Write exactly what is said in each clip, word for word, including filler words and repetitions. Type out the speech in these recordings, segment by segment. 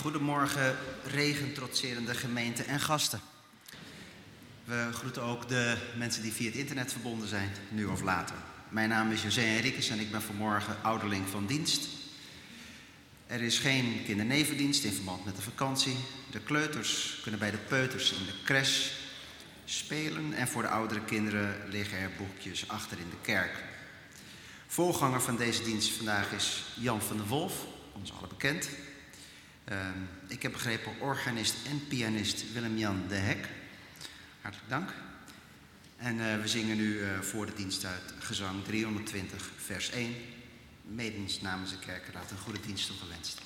Goedemorgen, regentrotserende gemeente en gasten. We groeten ook de mensen die via het internet verbonden zijn, nu of later. Mijn naam is José Henriques en ik ben vanmorgen ouderling van dienst. Er is geen kindernevendienst in verband met de vakantie. De kleuters kunnen bij de peuters in de crash spelen en voor de oudere kinderen liggen er boekjes achter in de kerk. Voorganger van deze dienst vandaag is Jan van der Wolf, ons allen bekend. Uh, ik heb begrepen organist en pianist Willem-Jan de Hek. Hartelijk dank. En uh, we zingen nu uh, voor de dienst uit gezang driehonderdtwintig vers één. Medens namens de kerkenraad een goede dienst toegewenst.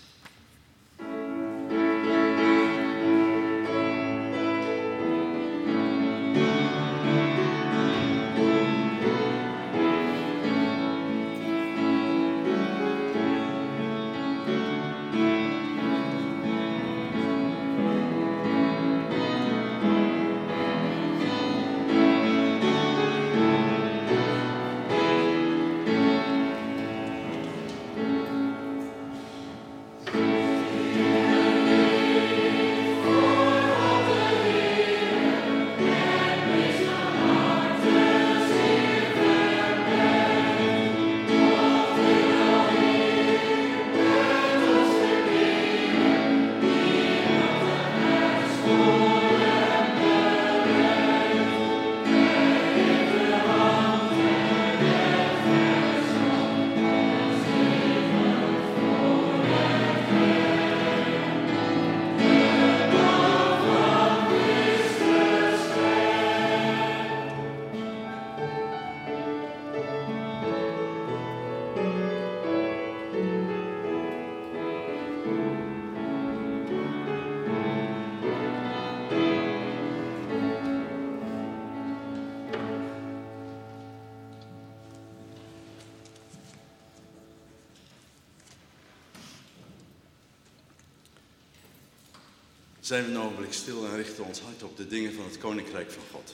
Zijn we een ogenblik stil en richten ons hart op de dingen van het Koninkrijk van God.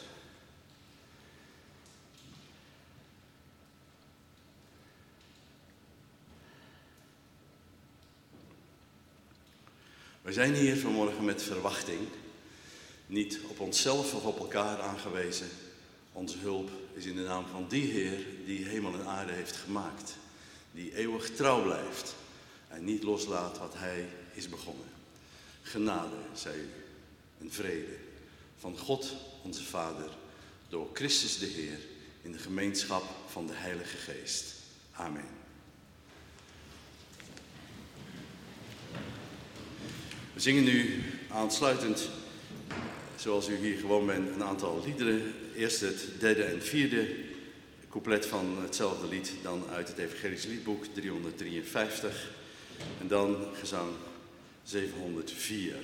We zijn hier vanmorgen met verwachting, niet op onszelf of op elkaar aangewezen. Onze hulp is in de naam van die Heer die hemel en aarde heeft gemaakt, die eeuwig trouw blijft en niet loslaat wat Hij is begonnen. Genade, zij u, en vrede van God, onze Vader, door Christus de Heer, in de gemeenschap van de Heilige Geest. Amen. We zingen nu aansluitend, zoals u hier gewoon bent, een aantal liederen. Eerst het derde en vierde couplet van hetzelfde lied, dan uit het Evangelisch Liedboek driehonderddrieënvijftig. En dan gezang zevenhonderdvier.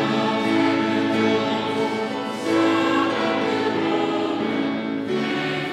Amen.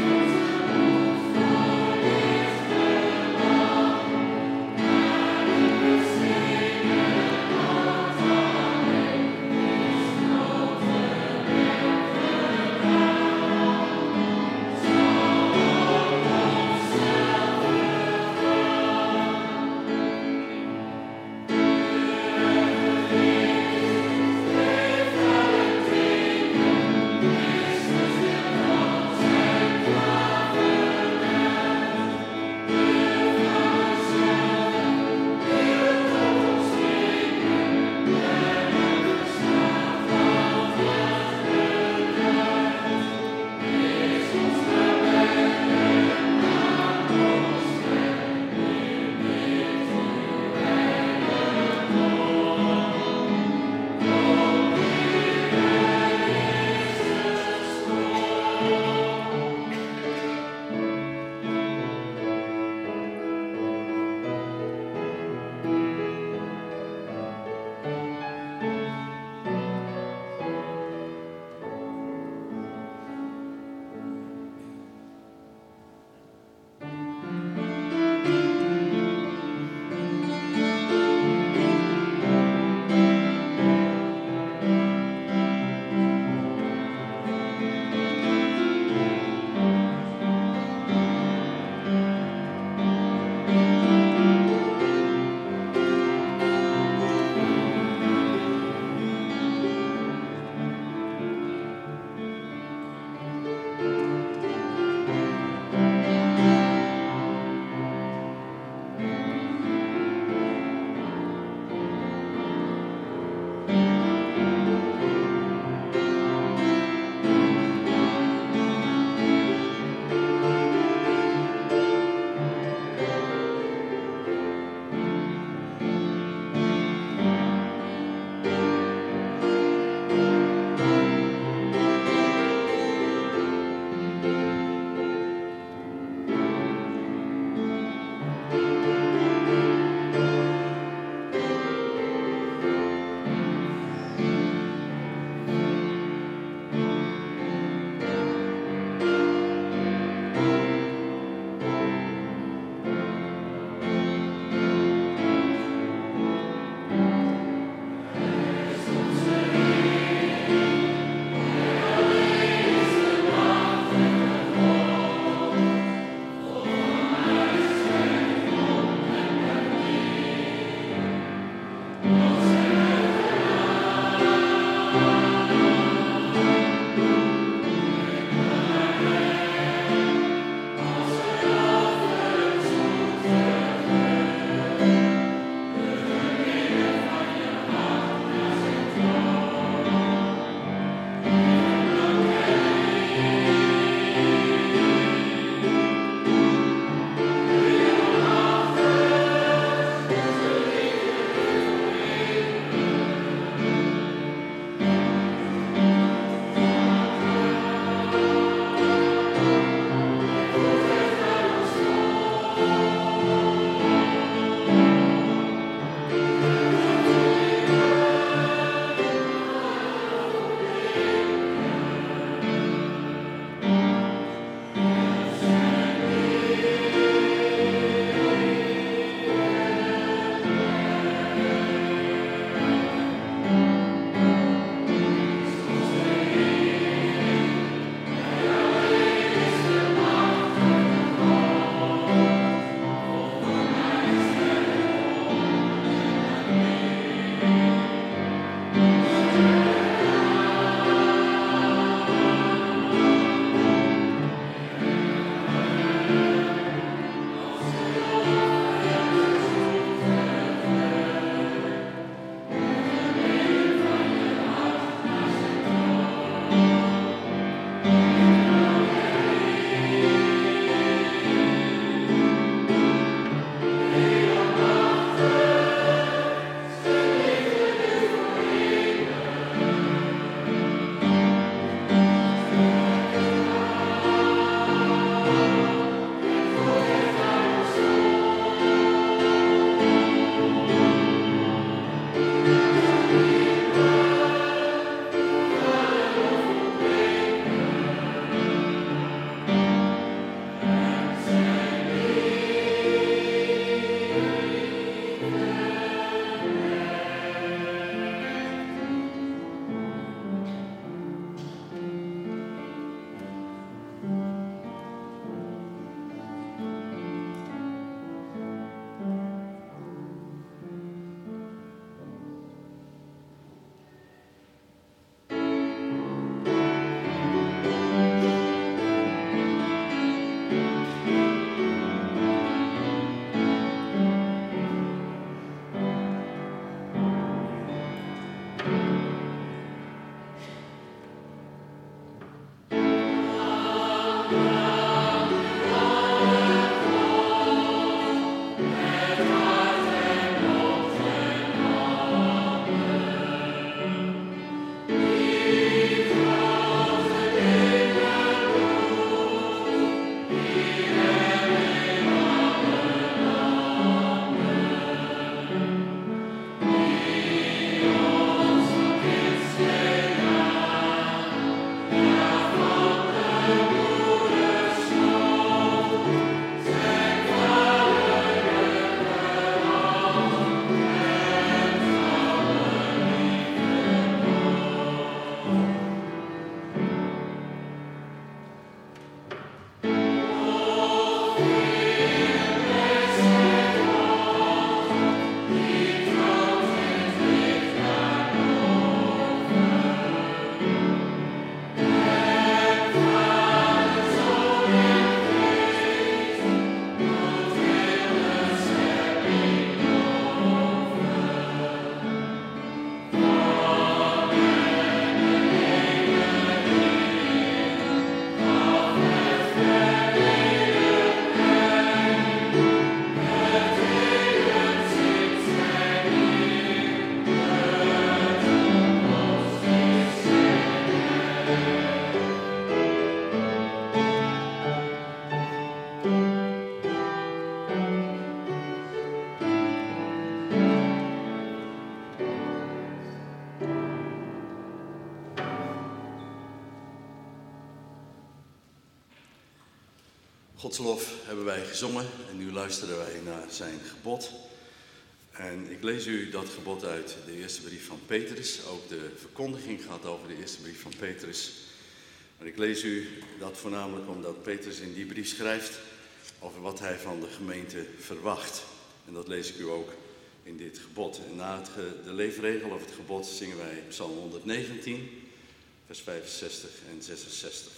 Gods lof hebben wij gezongen en nu luisteren wij naar zijn gebod. En ik lees u dat gebod uit de eerste brief van Petrus. Ook de verkondiging gaat over de eerste brief van Petrus. Maar ik lees u dat voornamelijk omdat Petrus in die brief schrijft over wat hij van de gemeente verwacht. En dat lees ik u ook in dit gebod. En na het ge, de leefregel of het gebod zingen wij Psalm honderddegentien, vers vijfenzestig en zesenzestig.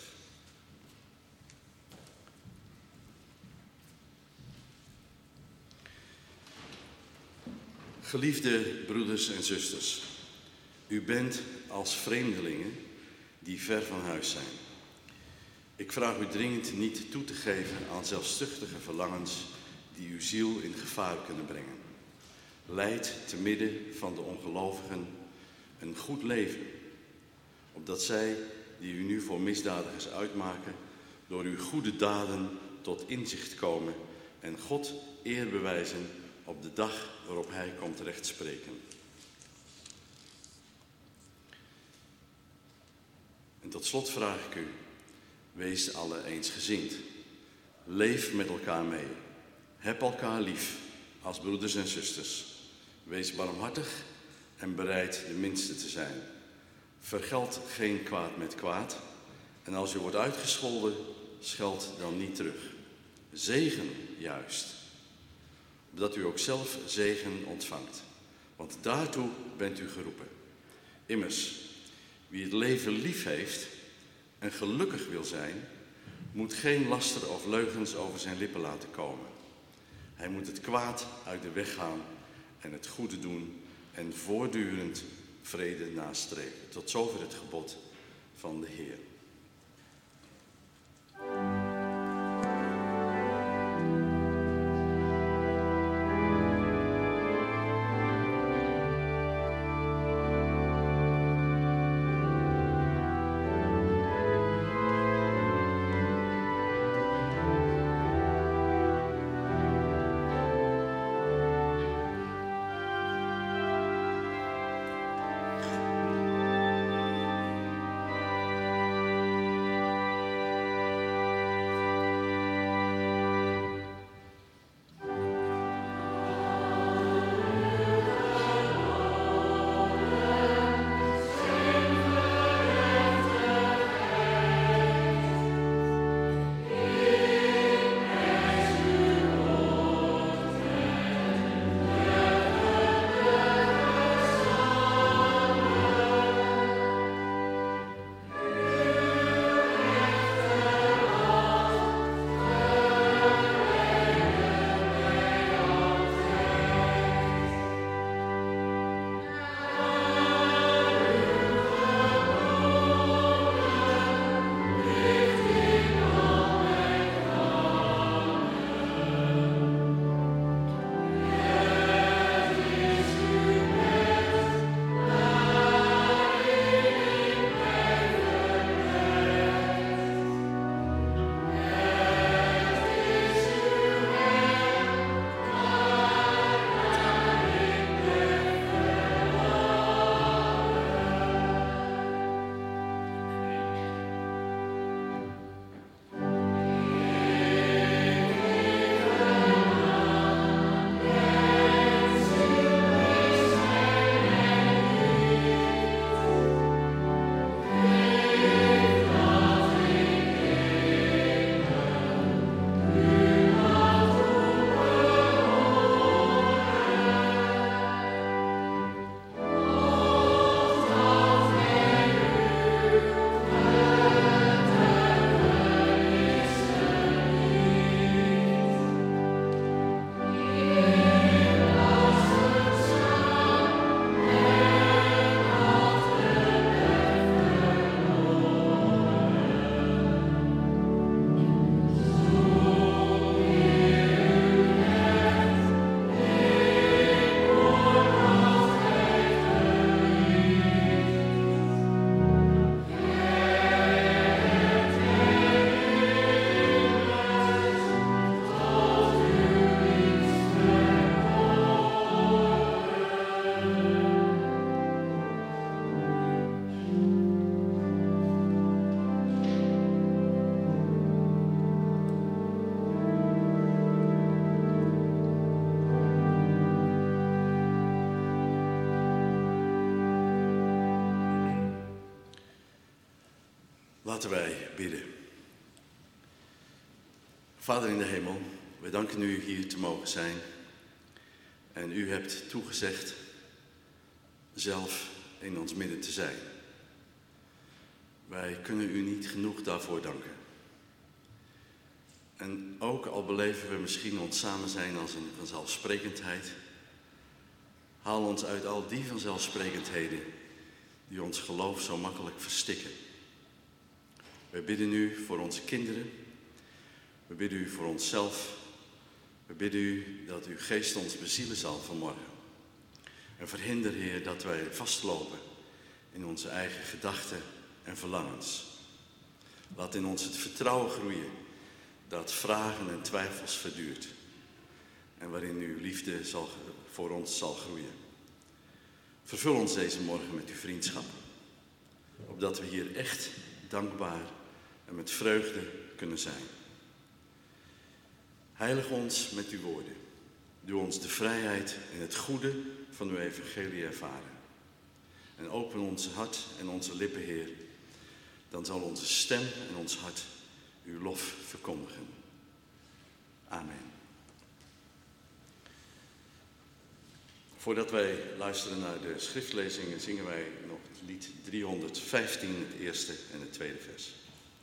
Geliefde broeders en zusters, u bent als vreemdelingen die ver van huis zijn. Ik vraag u dringend niet toe te geven aan zelfzuchtige verlangens die uw ziel in gevaar kunnen brengen. Leid te midden van de ongelovigen een goed leven, opdat zij, die u nu voor misdadigers uitmaken, door uw goede daden tot inzicht komen en God eer bewijzen op de dag waarop hij komt rechtspreken. En tot slot vraag ik u, wees alle eensgezind. Leef met elkaar mee. Heb elkaar lief als broeders en zusters. Wees barmhartig en bereid de minste te zijn. Vergeld geen kwaad met kwaad. En als u wordt uitgescholden, scheld dan niet terug. Zegen juist, opdat u ook zelf zegen ontvangt. Want daartoe bent u geroepen. Immers, wie het leven lief heeft en gelukkig wil zijn, moet geen laster of leugens over zijn lippen laten komen. Hij moet het kwaad uit de weg gaan en het goede doen en voortdurend vrede nastreven. Tot zover het gebod van de Heer. Laten wij bidden. Vader in de hemel, wij danken u hier te mogen zijn. En u hebt toegezegd zelf in ons midden te zijn. Wij kunnen u niet genoeg daarvoor danken. En ook al beleven we misschien ons samen zijn als een vanzelfsprekendheid, haal ons uit al die vanzelfsprekendheden die ons geloof zo makkelijk verstikken. We bidden u voor onze kinderen. We bidden u voor onszelf. We bidden u dat uw geest ons bezielen zal vanmorgen. En verhinder, Heer, dat wij vastlopen in onze eigen gedachten en verlangens. Laat in ons het vertrouwen groeien dat vragen en twijfels verduurt. En waarin uw liefde zal, voor ons zal groeien. Vervul ons deze morgen met uw vriendschap. Opdat we hier echt dankbaar en met vreugde kunnen zijn. Heilig ons met uw woorden. Doe ons de vrijheid en het goede van uw evangelie ervaren. En open ons hart en onze lippen, Heer. Dan zal onze stem en ons hart uw lof verkondigen. Amen. Voordat wij luisteren naar de schriftlezingen, zingen wij nog het lied driehonderdvijftien, het eerste en het tweede vers.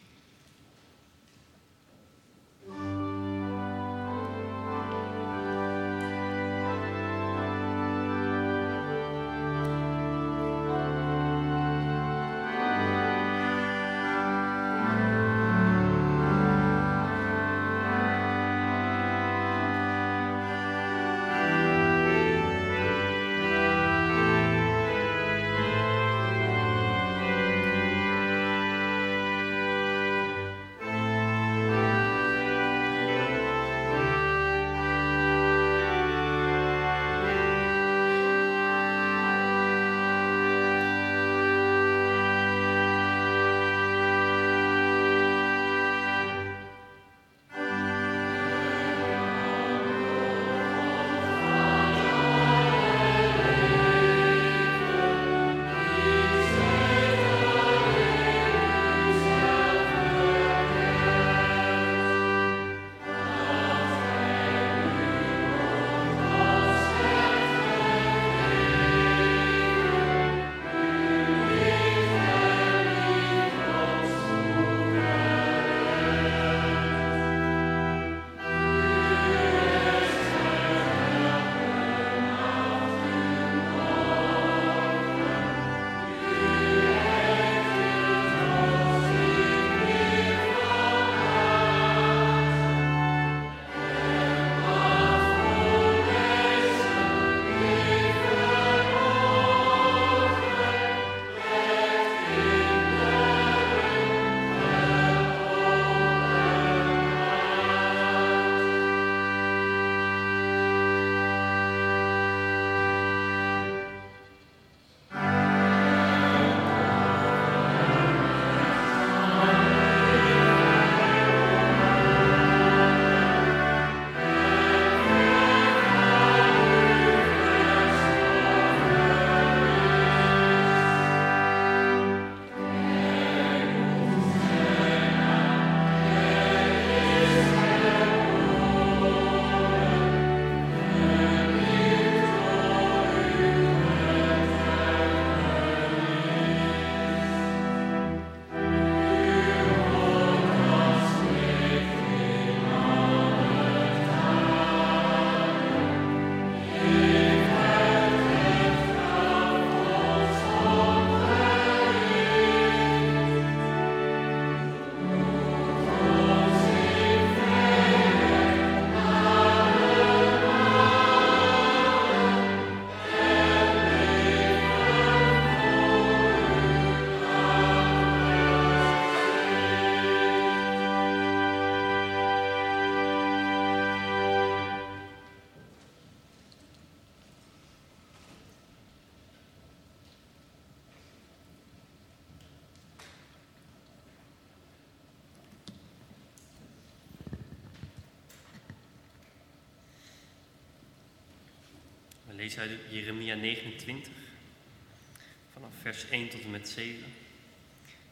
lees uit Jeremia negenentwintig, vanaf vers één tot en met zeven.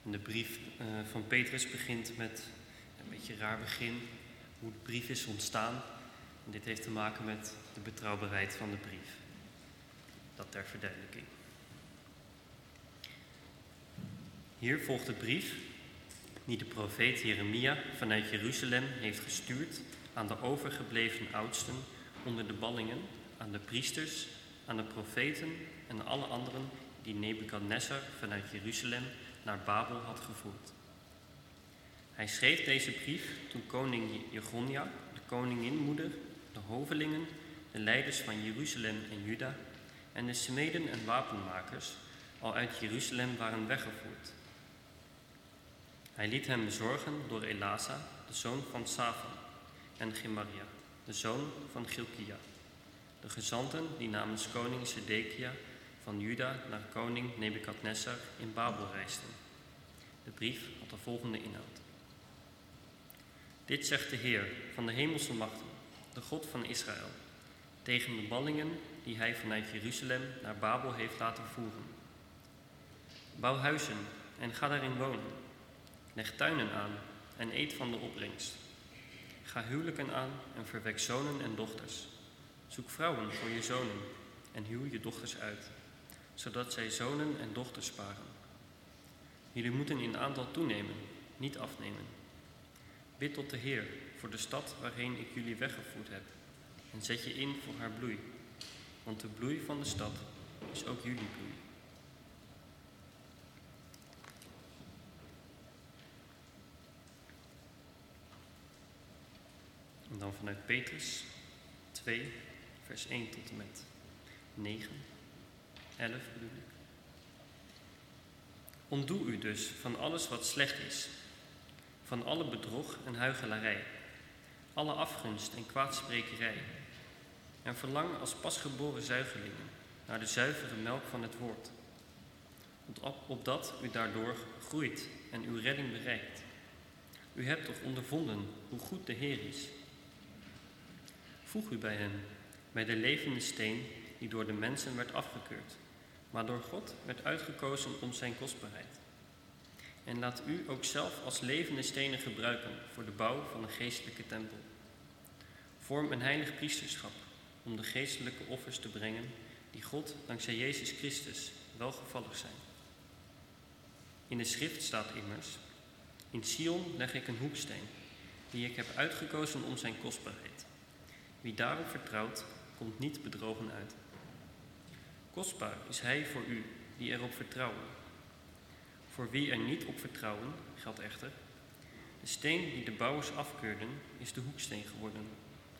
En de brief uh, van Petrus begint met een beetje een raar begin, hoe de brief is ontstaan. En dit heeft te maken met de betrouwbaarheid van de brief. Dat ter verduidelijking. Hier volgt de brief die de profeet Jeremia vanuit Jeruzalem heeft gestuurd aan de overgebleven oudsten onder de ballingen, aan de priesters, aan de profeten en alle anderen die Nebukadnezar vanuit Jeruzalem naar Babel had gevoerd. Hij schreef deze brief toen koning Jegonja, de koninginmoeder, de hovelingen, de leiders van Jeruzalem en Juda en de smeden en wapenmakers al uit Jeruzalem waren weggevoerd. Hij liet hem bezorgen door Elasa, de zoon van Safan, en Gemaria, de zoon van Gilkia, de gezanten die namens koning Sedekia van Juda naar koning Nebukadnezar in Babel reisden. De brief had de volgende inhoud. Dit zegt de Heer van de hemelse machten, de God van Israël, tegen de ballingen die hij vanuit Jeruzalem naar Babel heeft laten voeren. Bouw huizen en ga daarin wonen. Leg tuinen aan en eet van de opbrengst. Ga huwelijken aan en verwek zonen en dochters. Zoek vrouwen voor je zonen en huw je dochters uit, zodat zij zonen en dochters sparen. Jullie moeten in aantal toenemen, niet afnemen. Bid tot de Heer voor de stad waarheen ik jullie weggevoerd heb en zet je in voor haar bloei, want de bloei van de stad is ook jullie bloei. En dan vanuit Petrus twee, vers één tot en met negen, elf bedoel ik. Ontdoe u dus van alles wat slecht is, van alle bedrog en huichelarij, alle afgunst en kwaadsprekerij, en verlang als pasgeboren zuigelingen naar de zuivere melk van het woord, opdat u daardoor groeit en uw redding bereikt. U hebt toch ondervonden hoe goed de Heer is. Voeg u bij hem, bij de levende steen die door de mensen werd afgekeurd, maar door God werd uitgekozen om zijn kostbaarheid. En laat u ook zelf als levende stenen gebruiken voor de bouw van een geestelijke tempel. Vorm een heilig priesterschap om de geestelijke offers te brengen die God dankzij Jezus Christus welgevallig zijn. In de schrift staat immers: in Sion leg ik een hoeksteen, die ik heb uitgekozen om zijn kostbaarheid. Wie daarop vertrouwt, komt niet bedrogen uit. Kostbaar is hij voor u die erop vertrouwen. Voor wie er niet op vertrouwen, geldt echter: de steen die de bouwers afkeurden, is de hoeksteen geworden.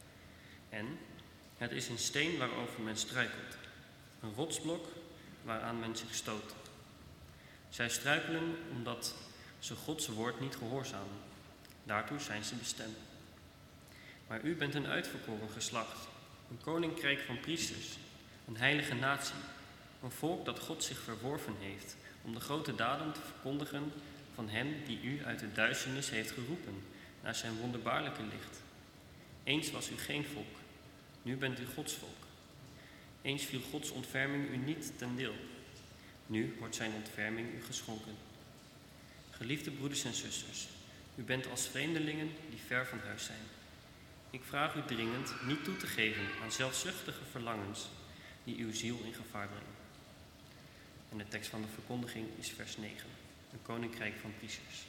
En het is een steen waarover men struikelt, een rotsblok waaraan men zich stoot. Zij struikelen omdat ze Gods woord niet gehoorzamen. Daartoe zijn ze bestemd. Maar u bent een uitverkoren geslacht, een koninkrijk van priesters, een heilige natie, een volk dat God zich verworven heeft om de grote daden te verkondigen van hem die u uit de duisternis heeft geroepen naar zijn wonderbaarlijke licht. Eens was u geen volk, nu bent u Gods volk. Eens viel Gods ontferming u niet ten deel, nu wordt zijn ontferming u geschonken. Geliefde broeders en zusters, u bent als vreemdelingen die ver van huis zijn. Ik vraag u dringend niet toe te geven aan zelfzuchtige verlangens die uw ziel in gevaar brengen. En de tekst van de verkondiging is vers negen, een koninkrijk van priesters.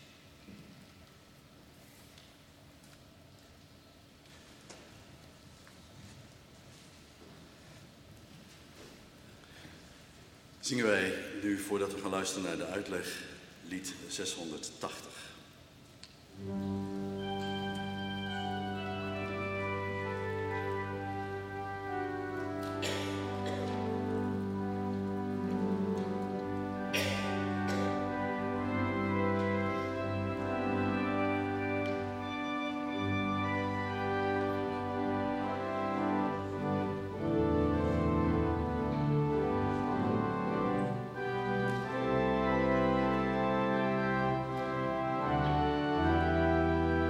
Zingen wij nu, voordat we gaan luisteren naar de uitleg, lied zeshonderdtachtig. Thank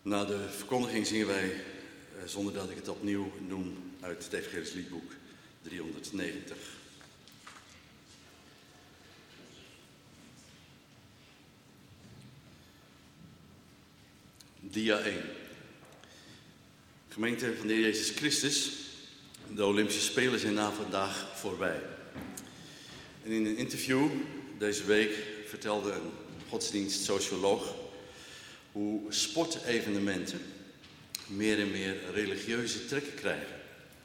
Na de verkondiging zingen wij, eh, zonder dat ik het opnieuw noem, uit het Evangelisch Liedboek driehonderdnegentig. Dia één. Gemeente van de Heer Jezus Christus, de Olympische Spelen zijn na vandaag voorbij. En in een interview deze week vertelde een godsdienstsocioloog hoe sportevenementen meer en meer religieuze trekken krijgen.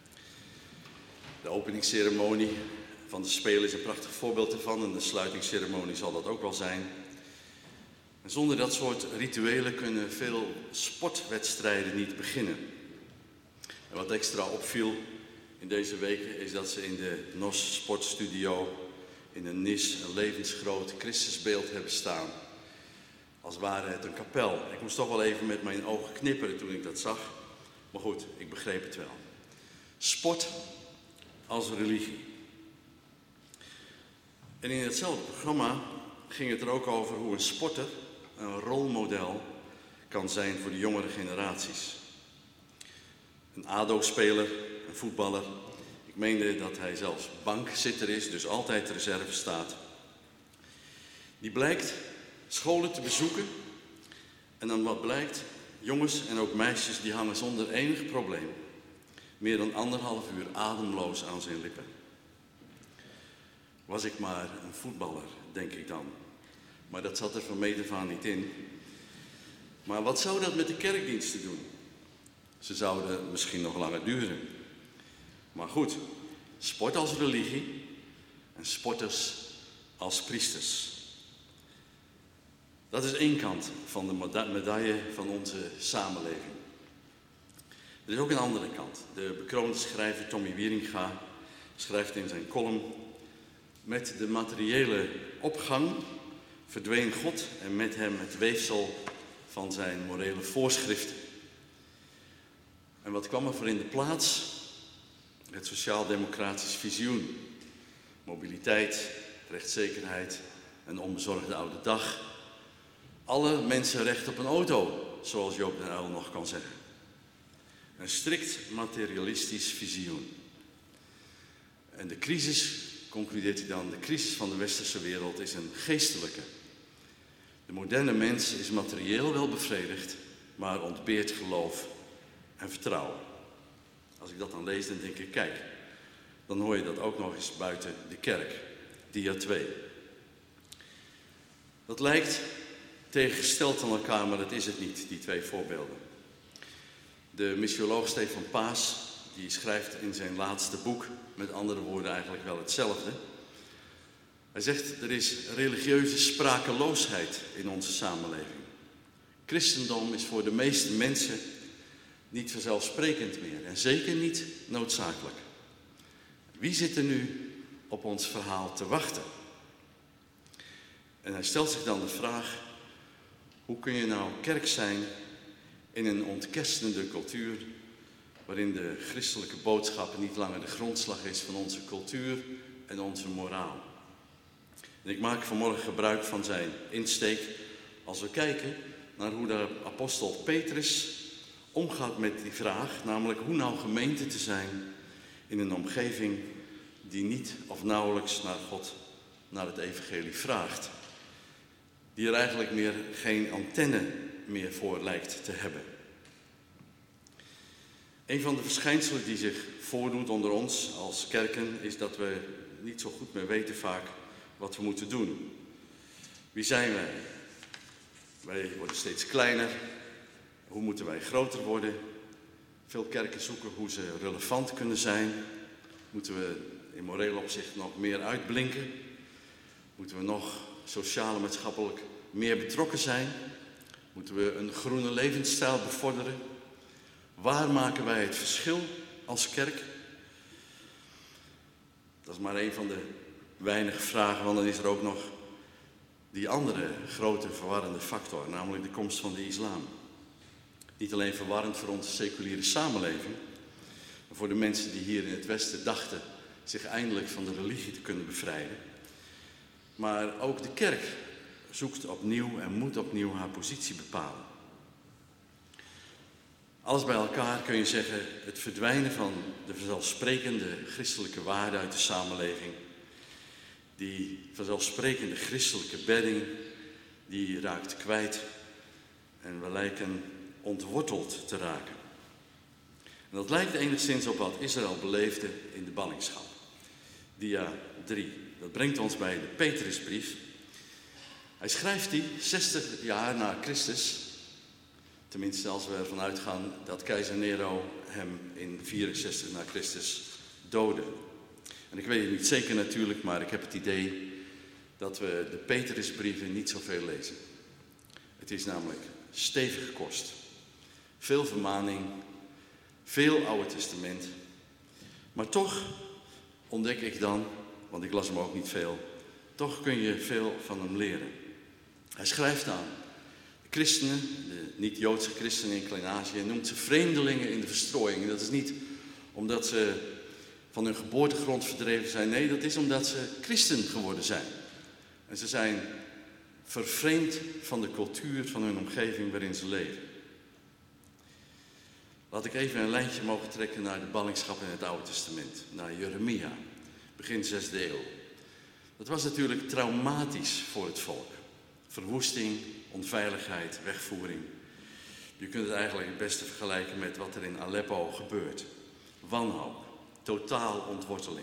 De openingsceremonie van de Spelen is een prachtig voorbeeld ervan en de sluitingsceremonie zal dat ook wel zijn. En zonder dat soort rituelen kunnen veel sportwedstrijden niet beginnen. En wat extra opviel in deze weken is dat ze in de N O S Sportstudio in een nis een levensgroot Christusbeeld hebben staan. Als ware het een kapel. Ik moest toch wel even met mijn ogen knipperen toen ik dat zag. Maar goed, ik begreep het wel. Sport als religie. En in hetzelfde programma ging het er ook over hoe een sporter een rolmodel kan zijn voor de jongere generaties. Een A D O-speler, een voetballer. Ik meende dat hij zelfs bankzitter is, dus altijd reserve staat. Die blijkt scholen te bezoeken. En dan wat blijkt, jongens en ook meisjes die hangen zonder enig probleem meer dan anderhalf uur ademloos aan zijn lippen. Was ik maar een voetballer, denk ik dan. Maar dat zat er van meet af aan niet in. Maar wat zou dat met de kerkdiensten doen? Ze zouden misschien nog langer duren. Maar goed, sport als religie en sporters als priesters. Dat is één kant van de medaille van onze samenleving. Er is ook een andere kant. De bekroonde schrijver Tommy Wieringa schrijft in zijn column: met de materiële opgang verdween God en met hem het weefsel van zijn morele voorschriften. En wat kwam er voor in de plaats? Het sociaal-democratisch visioen. Mobiliteit, rechtszekerheid, een onbezorgde oude dag. Alle mensen recht op een auto, zoals Joop den Uyl nog kan zeggen. Een strikt materialistisch visioen. En de crisis, concludeert hij dan, de crisis van de westerse wereld is een geestelijke. De moderne mens is materieel wel bevredigd, maar ontbeert geloof en vertrouwen. Als ik dat dan lees, dan denk ik, kijk, dan hoor je dat ook nog eens buiten de kerk. Dia twee. Dat lijkt tegengesteld aan elkaar, maar dat is het niet, die twee voorbeelden. De missioloog Stefan Paas, die schrijft in zijn laatste boek, met andere woorden eigenlijk wel hetzelfde. Hij zegt, er is religieuze sprakeloosheid in onze samenleving. Christendom is voor de meeste mensen niet vanzelfsprekend meer en zeker niet noodzakelijk. Wie zit er nu op ons verhaal te wachten? En hij stelt zich dan de vraag, hoe kun je nou kerk zijn in een ontkerstende cultuur waarin de christelijke boodschap niet langer de grondslag is van onze cultuur en onze moraal? En ik maak vanmorgen gebruik van zijn insteek als we kijken naar hoe de apostel Petrus omgaat met die vraag, namelijk hoe nou gemeente te zijn in een omgeving die niet of nauwelijks naar God, naar het evangelie vraagt. Die er eigenlijk meer geen antenne meer voor lijkt te hebben. Een van de verschijnselen die zich voordoet onder ons als kerken is dat we niet zo goed meer weten vaak wat we moeten doen. Wie zijn wij? Wij worden steeds kleiner. Hoe moeten wij groter worden? Veel kerken zoeken hoe ze relevant kunnen zijn. Moeten we in moreel opzicht nog meer uitblinken? Moeten we nog sociaal en maatschappelijk meer betrokken zijn? Moeten we een groene levensstijl bevorderen? Waar maken wij het verschil als kerk? Dat is maar een van de weinige vragen, want dan is er ook nog die andere grote verwarrende factor, namelijk de komst van de islam. Niet alleen verwarrend voor onze seculiere samenleving, maar voor de mensen die hier in het Westen dachten zich eindelijk van de religie te kunnen bevrijden. Maar ook de kerk zoekt opnieuw en moet opnieuw haar positie bepalen. Alles bij elkaar kun je zeggen, het verdwijnen van de vanzelfsprekende christelijke waarden uit de samenleving. Die vanzelfsprekende christelijke bedding, die raakt kwijt en we lijken ontworteld te raken. En dat lijkt enigszins op wat Israël beleefde in de ballingschap. Dia drie. Dat brengt ons bij de Petrusbrief. Hij schrijft die zestig jaar na Christus. Tenminste, als we ervan uitgaan dat keizer Nero hem in vierenzestig na Christus doodde. En ik weet het niet zeker natuurlijk, maar ik heb het idee dat we de Petrusbrieven niet zoveel lezen. Het is namelijk stevige kost. Veel vermaning, veel Oude Testament. Maar toch ontdek ik dan, want ik las hem ook niet veel, toch kun je veel van hem leren. Hij schrijft aan de christenen, de niet-Joodse christenen in Klein-Azië, en noemt ze vreemdelingen in de verstrooiing. Dat is niet omdat ze van hun geboortegrond verdreven zijn. Nee, dat is omdat ze christen geworden zijn. En ze zijn vervreemd van de cultuur van hun omgeving waarin ze leven. Laat ik even een lijntje mogen trekken naar de ballingschap in het Oude Testament. Naar Jeremia, begin zesde eeuw. Dat was natuurlijk traumatisch voor het volk. Verwoesting, onveiligheid, wegvoering. Je kunt het eigenlijk het beste vergelijken met wat er in Aleppo gebeurt. Wanhoop, totaal ontworteling.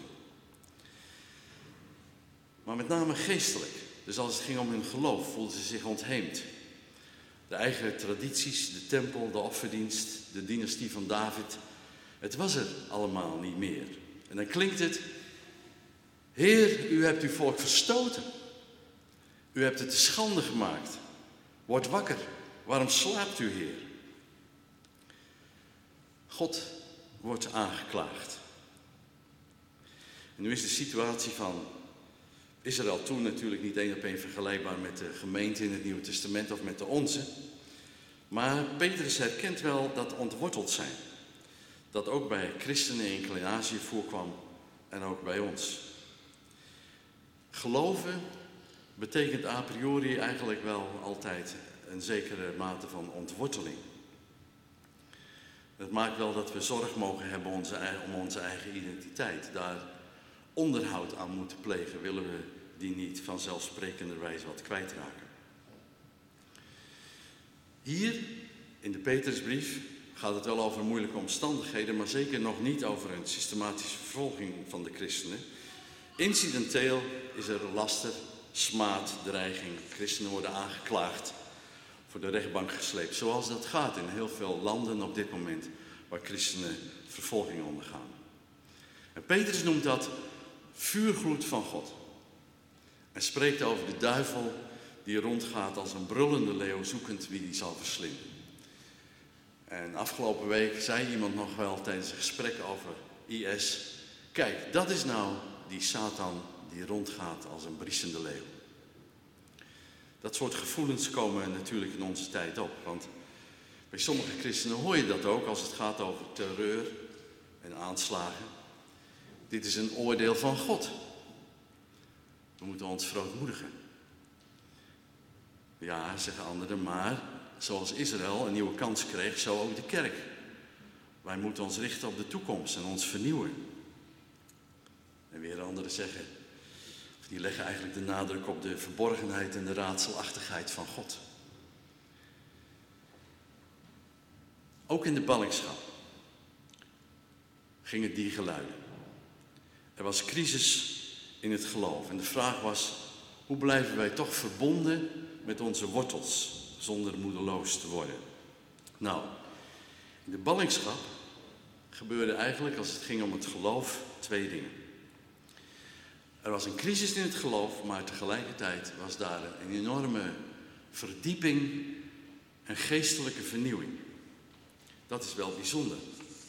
Maar met name geestelijk. Dus als het ging om hun geloof, voelden ze zich ontheemd. De eigen tradities, de tempel, de offerdienst, de dynastie van David. Het was er allemaal niet meer. En dan klinkt het: Heer, u hebt uw volk verstoten. U hebt het te schande gemaakt. Word wakker. Waarom slaapt u, Heer? God wordt aangeklaagd. En nu is de situatie van Israël toen natuurlijk niet één op één vergelijkbaar met de gemeente in het Nieuwe Testament of met de onze. Maar Petrus herkent wel dat ontworteld zijn. Dat ook bij christenen in Klein-Azië voorkwam en ook bij ons. Geloven betekent a priori eigenlijk wel altijd een zekere mate van ontworteling. Het maakt wel dat we zorg mogen hebben onze, om onze eigen identiteit. Daar onderhoud aan moeten plegen, willen we die niet vanzelfsprekenderwijs wat kwijtraken. Hier in de Petrusbrief gaat het wel over moeilijke omstandigheden, maar zeker nog niet over een systematische vervolging van de christenen. Incidenteel is er laster, smaad, dreiging. Christenen worden aangeklaagd, voor de rechtbank gesleept. Zoals dat gaat in heel veel landen op dit moment waar christenen vervolging ondergaan. En Petrus noemt dat vuurgloed van God. En spreekt over de duivel die rondgaat als een brullende leeuw zoekend wie die zal verslinden. En afgelopen week zei iemand nog wel tijdens een gesprek over I S: kijk, dat is nou die Satan die rondgaat als een briesende leeuw. Dat soort gevoelens komen natuurlijk in onze tijd op. Want bij sommige christenen hoor je dat ook als het gaat over terreur en aanslagen. Dit is een oordeel van God. We moeten ons verootmoedigen. Ja, zeggen anderen, maar zoals Israël een nieuwe kans kreeg, zo ook de kerk. Wij moeten ons richten op de toekomst en ons vernieuwen. En weer anderen zeggen, die leggen eigenlijk de nadruk op de verborgenheid en de raadselachtigheid van God. Ook in de ballingschap gingen die geluiden. Er was crisis in het geloof. En de vraag was, hoe blijven wij toch verbonden met onze wortels, zonder moedeloos te worden? Nou, in de ballingschap gebeurde eigenlijk, als het ging om het geloof, twee dingen. Er was een crisis in het geloof, maar tegelijkertijd was daar een enorme verdieping en geestelijke vernieuwing. Dat is wel bijzonder.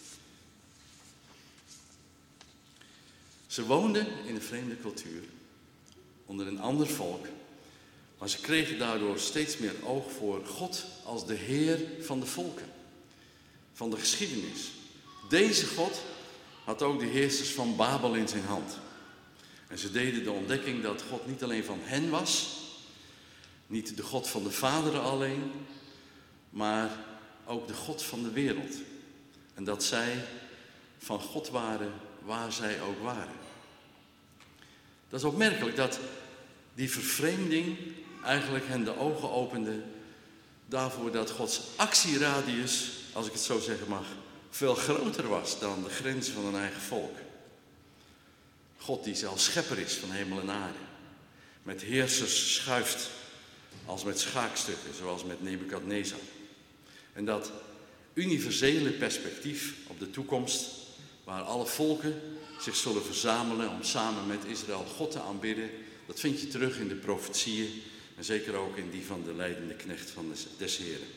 Ze woonden in een vreemde cultuur, onder een ander volk, maar ze kregen daardoor steeds meer oog voor God als de Heer van de volken, van de geschiedenis. Deze God had ook de heersers van Babel in zijn hand. En ze deden de ontdekking dat God niet alleen van hen was, niet de God van de vaderen alleen, maar ook de God van de wereld. En dat zij van God waren waar zij ook waren. Dat is opmerkelijk dat die vervreemding eigenlijk hen de ogen opende daarvoor dat Gods actieradius, als ik het zo zeggen mag, veel groter was dan de grenzen van hun eigen volk. God die zelf schepper is van hemel en aarde. Met heersers schuift als met schaakstukken, zoals met Nebukadnezar. En dat universele perspectief op de toekomst, waar alle volken zich zullen verzamelen om samen met Israël God te aanbidden, dat vind je terug in de profetieën en zeker ook in die van de leidende knecht van des Heren.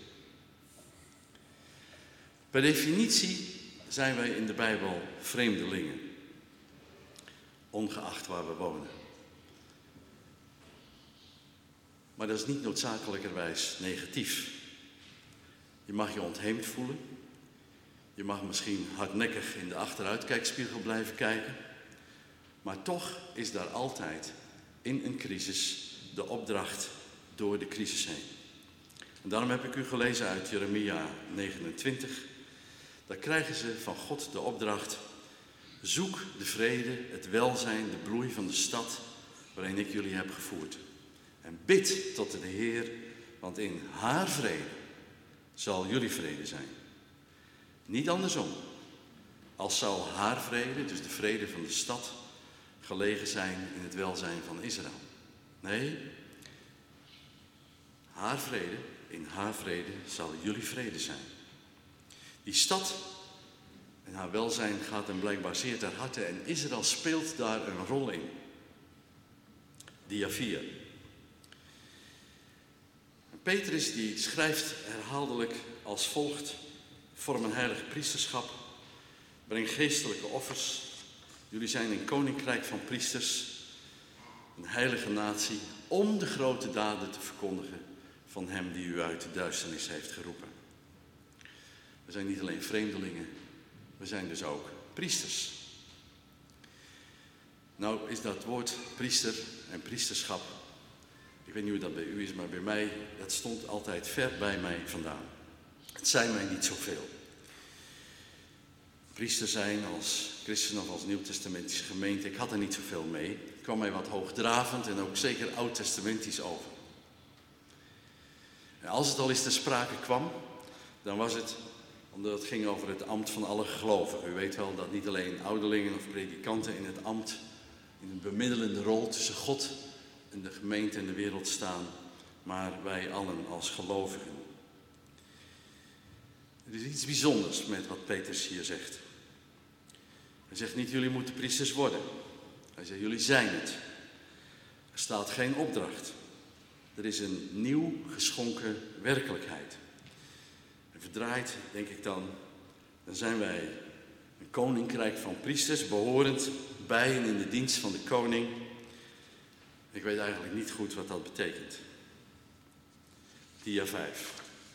Per definitie zijn wij in de Bijbel vreemdelingen, ongeacht waar we wonen. Maar dat is niet noodzakelijkerwijs negatief. Je mag je ontheemd voelen. Je mag misschien hardnekkig in de achteruitkijkspiegel blijven kijken. Maar toch is daar altijd in een crisis de opdracht door de crisis heen. En daarom heb ik u gelezen uit Jeremia negenentwintig. Daar krijgen ze van God de opdracht: zoek de vrede, het welzijn, de bloei van de stad waarin ik jullie heb gevoerd. En bid tot de Heer, want in haar vrede zal jullie vrede zijn. Niet andersom. Als zou haar vrede, dus de vrede van de stad, gelegen zijn in het welzijn van Israël. Nee, haar vrede, in haar vrede zal jullie vrede zijn. Die stad en haar welzijn gaat hem blijkbaar zeer ter harte en Israël speelt daar een rol in. Dia vier. Petrus die schrijft herhaaldelijk als volgt: vorm een heilig priesterschap, breng geestelijke offers. Jullie zijn een koninkrijk van priesters, een heilige natie, om de grote daden te verkondigen van hem die u uit de duisternis heeft geroepen. We zijn niet alleen vreemdelingen, we zijn dus ook priesters. Nou is dat woord priester en priesterschap, ik weet niet hoe dat bij u is, maar bij mij, dat stond altijd ver bij mij vandaan. Het zei mij niet zoveel. Priester zijn als christen of als nieuwtestamentische gemeente, ik had er niet zoveel mee. Het kwam mij wat hoogdravend en ook zeker oud-testamentisch over. En als het al eens ter sprake kwam, dan was het omdat het ging over het ambt van alle gelovigen. U weet wel dat niet alleen ouderlingen of predikanten in het ambt, in een bemiddelende rol tussen God en de gemeente en de wereld staan, maar wij allen als gelovigen. Er is iets bijzonders met wat Petrus hier zegt. Hij zegt niet jullie moeten priesters worden. Hij zegt jullie zijn het. Er staat geen opdracht. Er is een nieuw geschonken werkelijkheid. En verdraaid, denk ik dan, dan zijn wij een koninkrijk van priesters, behorend bij en in de dienst van de koning. Ik weet eigenlijk niet goed wat dat betekent. Dia vijf.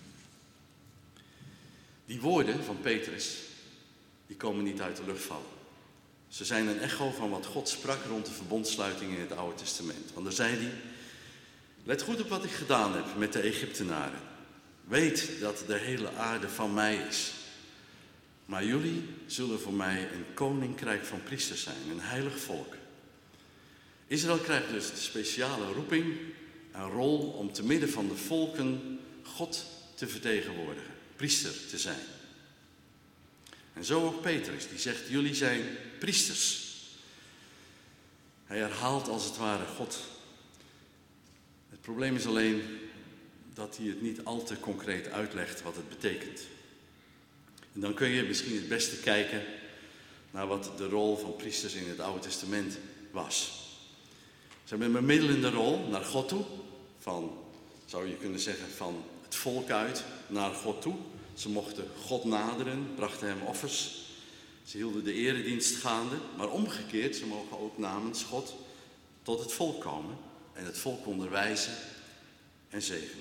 Die woorden van Petrus, die komen niet uit de lucht vallen. Ze zijn een echo van wat God sprak rond de verbondsluiting in het Oude Testament. Want daar zei hij: let goed op wat ik gedaan heb met de Egyptenaren. Weet dat de hele aarde van mij is. Maar jullie zullen voor mij een koninkrijk van priesters zijn, een heilig volk. Israël krijgt dus de speciale roeping, een rol om te midden van de volken God te vertegenwoordigen, priester te zijn. En zo ook Petrus, die zegt: jullie zijn priesters. Hij herhaalt als het ware God. Het probleem is alleen dat hij het niet al te concreet uitlegt wat het betekent. En dan kun je misschien het beste kijken naar wat de rol van priesters in het Oude Testament was. Ze hebben een bemiddelende rol naar God toe, van, zou je kunnen zeggen, van het volk uit naar God toe. Ze mochten God naderen, brachten hem offers. Ze hielden de eredienst gaande, maar omgekeerd, ze mogen ook namens God tot het volk komen en het volk onderwijzen en zegenen.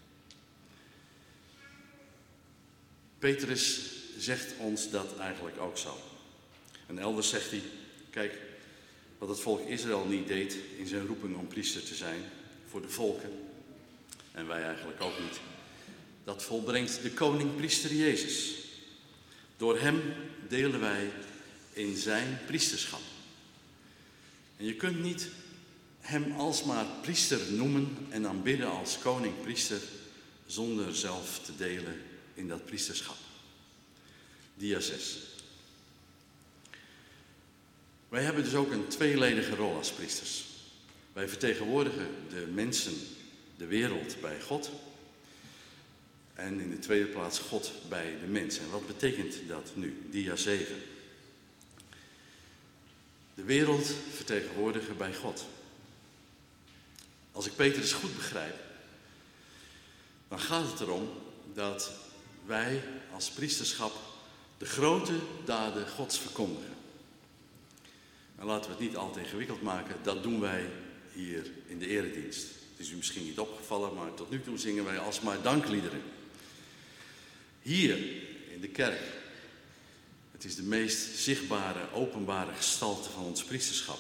Petrus zegt ons dat eigenlijk ook zo. En elders zegt hij: kijk, wat het volk Israël niet deed in zijn roeping om priester te zijn voor de volken, en wij eigenlijk ook niet, dat volbrengt de koning-priester Jezus. Door hem delen wij in zijn priesterschap. En je kunt niet hem alsmaar priester noemen en aanbidden als koning-priester zonder zelf te delen in dat priesterschap. Dia zes. Wij hebben dus ook een tweeledige rol als priesters. Wij vertegenwoordigen de mensen, de wereld bij God. En in de tweede plaats God bij de mens. En wat betekent dat nu? Dia zeven. De wereld vertegenwoordigen bij God. Als ik Petrus goed begrijp, dan gaat het erom dat wij als priesterschap de grote daden Gods verkondigen. En laten we het niet al te ingewikkeld maken, dat doen wij hier in de eredienst. Het is u misschien niet opgevallen, maar tot nu toe zingen wij alsmaar dankliederen. Hier in de kerk, het is de meest zichtbare, openbare gestalte van ons priesterschap.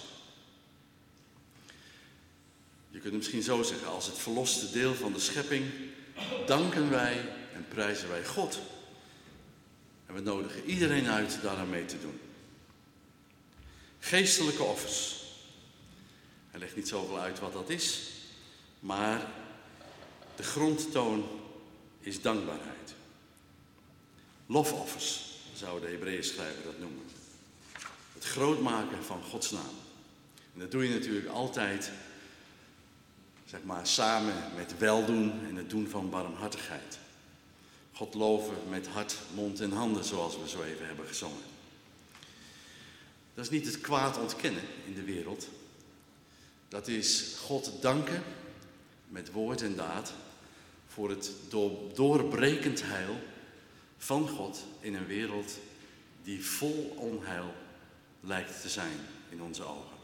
Je kunt het misschien zo zeggen, als het verloste deel van de schepping danken wij en prijzen wij God. En we nodigen iedereen uit daaraan mee te doen. Geestelijke offers. Hij legt niet zoveel uit wat dat is, maar de grondtoon is dankbaarheid. Lofoffers, zou de Hebreeën schrijver dat noemen. Het grootmaken van Gods naam. En dat doe je natuurlijk altijd, zeg maar, samen met weldoen en het doen van barmhartigheid. God loven met hart, mond en handen, zoals we zo even hebben gezongen. Dat is niet het kwaad ontkennen in de wereld. Dat is God danken met woord en daad voor het doorbrekend heil van God in een wereld die vol onheil lijkt te zijn in onze ogen.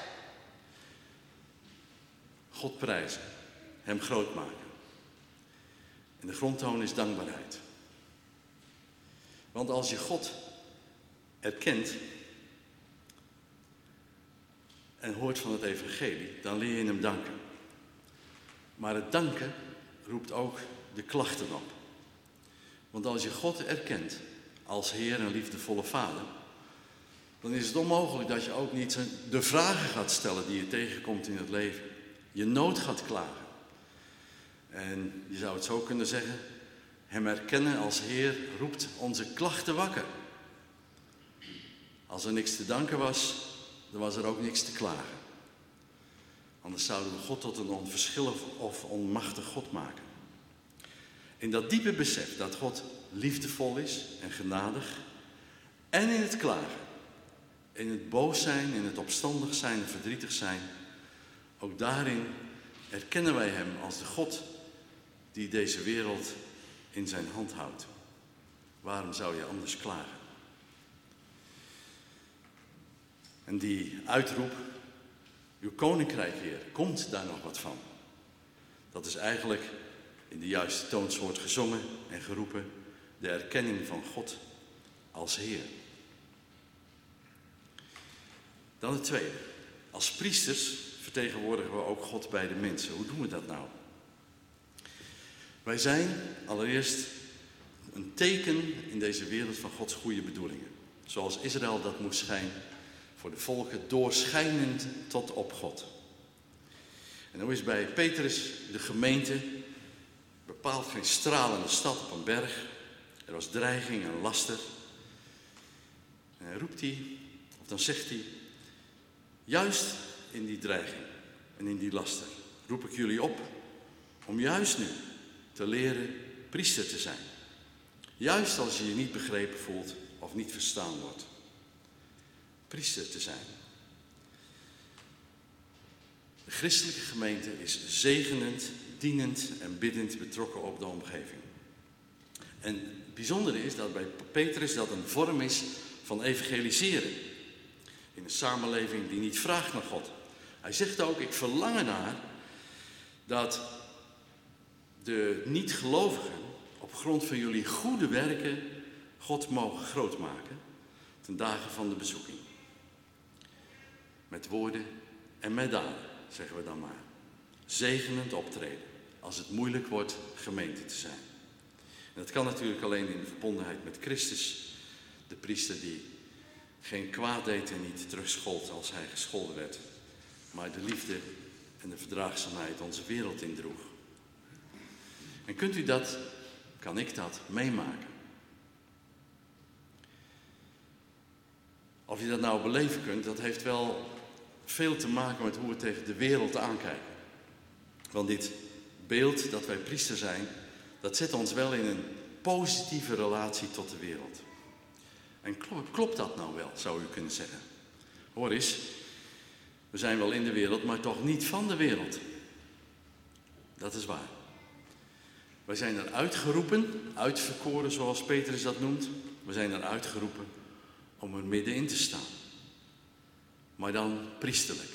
God prijzen, hem groot maken. En de grondtoon is dankbaarheid. Want als je God erkent en hoort van het evangelie, dan leer je hem danken. Maar het danken roept ook de klachten op. Want als je God erkent als Heer en liefdevolle Vader, dan is het onmogelijk dat je ook niet de vragen gaat stellen die je tegenkomt in het leven. Je nood gaat klagen. En je zou het zo kunnen zeggen, hem erkennen als Heer roept onze klachten wakker. Als er niks te danken was, dan was er ook niks te klagen. Anders zouden we God tot een onverschillig of onmachtig God maken. In dat diepe besef dat God liefdevol is en genadig, en in het klagen, in het boos zijn, in het opstandig zijn en verdrietig zijn, ook daarin erkennen wij hem als de God die deze wereld in zijn hand houdt. Waarom zou je anders klagen? En die uitroep, uw koninkrijk, Heer, komt daar nog wat van? Dat is eigenlijk in de juiste toonsoort gezongen en geroepen, de erkenning van God als Heer. Dan het tweede. Als priesters vertegenwoordigen we ook God bij de mensen. Hoe doen we dat nou? Wij zijn allereerst een teken in deze wereld van Gods goede bedoelingen. Zoals Israël dat moest schijnen voor de volken, doorschijnend tot op God. En dan is bij Petrus de gemeente bepaald geen stralende stad op een berg. Er was dreiging en laster. En dan roept hij, of dan zegt hij, juist in die dreiging en in die laster roep ik jullie op om juist nu te leren priester te zijn. Juist als je je niet begrepen voelt of niet verstaan wordt. Priester te zijn. De christelijke gemeente is zegenend, dienend en biddend betrokken op de omgeving. En het bijzondere is dat bij Petrus dat een vorm is van evangeliseren. In een samenleving die niet vraagt naar God. Hij zegt ook, ik verlang ernaar dat de niet-gelovigen op grond van jullie goede werken God mogen grootmaken ten dagen van de bezoeking. Met woorden en met daden, zeggen we dan maar. Zegenend optreden als het moeilijk wordt gemeente te zijn. En dat kan natuurlijk alleen in de verbondenheid met Christus, de priester die geen kwaad deed en niet terugschold als hij gescholden werd, maar de liefde en de verdraagzaamheid onze wereld indroeg. En kunt u dat, kan ik dat, meemaken? Of je dat nou beleven kunt, dat heeft wel veel te maken met hoe we tegen de wereld aankijken. Want dit beeld dat wij priester zijn, dat zet ons wel in een positieve relatie tot de wereld. En klopt, klopt dat nou wel, zou u kunnen zeggen? Hoor eens, we zijn wel in de wereld, maar toch niet van de wereld. Dat is waar. Wij zijn er uitgeroepen, uitverkoren zoals Petrus dat noemt. We zijn er uitgeroepen om er middenin te staan. Maar dan priesterlijk.